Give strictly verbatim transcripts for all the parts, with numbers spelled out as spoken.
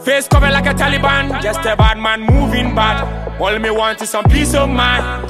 Face covered like a Taliban, just a bad man moving bad. All me want is some peace of mind.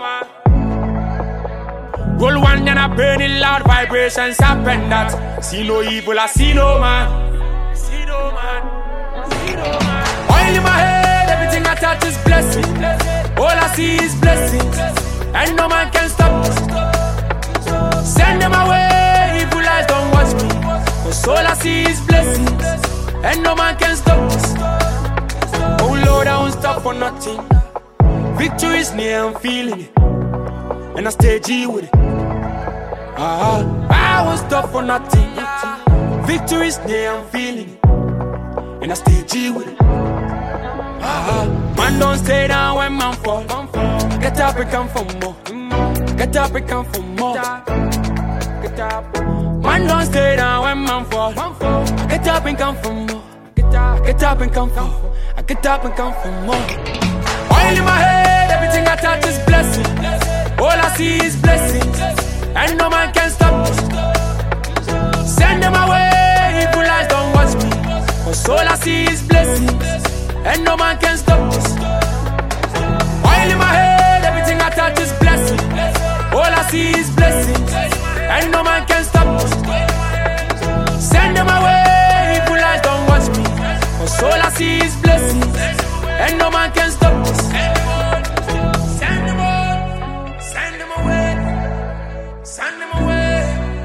Roll one and I burn it loud, vibrations happen that. See no evil, I see no man. See no man, see no man. Oil in my head, everything I touch is blessing. All I see is blessings, and no man can stop me. Send them away, evil eyes don't watch me. Cause all I see is blessings, and no man can stop us. Oh Lord, I won't stop for nothing. Victory is near, I'm feeling it, and I stay G with it. Ah, I won't stop for nothing. Victory is near, I'm feeling it, and I stay G with it. Ah, man don't stay down when man fall. Get up and come for more. Get up and come for more. Get up. Man don't stay down when man fall. Get up and come for more. Get up, get up and come for more. I get up and come for more. Oil in my head, everything I touch is blessing. All I see is blessings, and no man can stop me. Send them away, evil eyes don't watch me. Cause all I see is blessings, and no man can stop us. Oil in my head, everything I touch is blessing. All I see is blessings, and no man can stop us. Send them away, evil eyes don't watch me. Cause all I see is blessings, and no man can stop us. Send them all, send them away, send them away,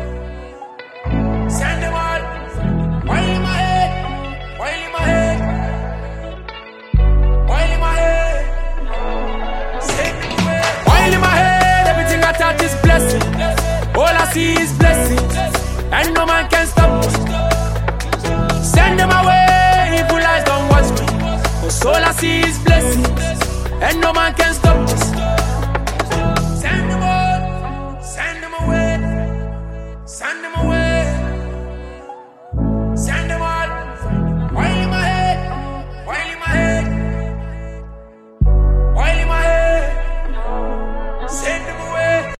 send them all. Oil in my head, oil in my head, oil in my head, send them away. Oil in my head, everything I touch is blessing. All I see is blessings, and no man can stop us. Send them away, evil eyes don't watch me. Cause all I see is blessings, and no man can stop.